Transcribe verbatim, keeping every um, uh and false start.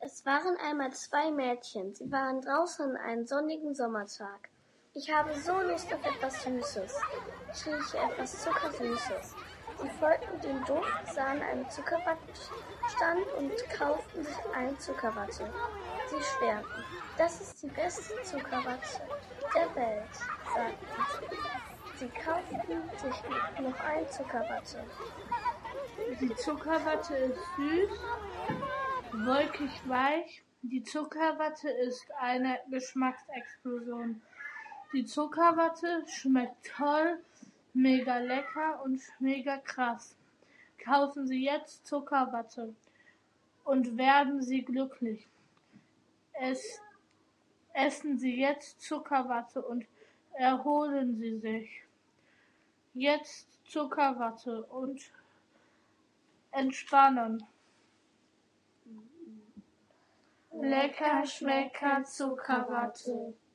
Es waren einmal zwei Mädchen. Sie waren draußen an einem sonnigen Sommertag. »Ich habe so Lust auf etwas Süßes«, schrie ich, »etwas Zuckersüßes.« Sie folgten dem Duft, sahen einen Zuckerwattstand und kauften sich eine Zuckerwatte. Sie schwärmten: »Das ist die beste Zuckerwatte der Welt«, sagten sie. Sie kauften sich noch eine Zuckerwatte. Die Zuckerwatte ist süß, wolkig weich. Die Zuckerwatte ist eine Geschmacksexplosion. Die Zuckerwatte schmeckt toll, mega lecker und mega krass. Kaufen Sie jetzt Zuckerwatte und werden Sie glücklich. Es, essen Sie jetzt Zuckerwatte und erholen Sie sich. Jetzt Zuckerwatte und entspannen. Lecker Schmecker Zuckerwatte.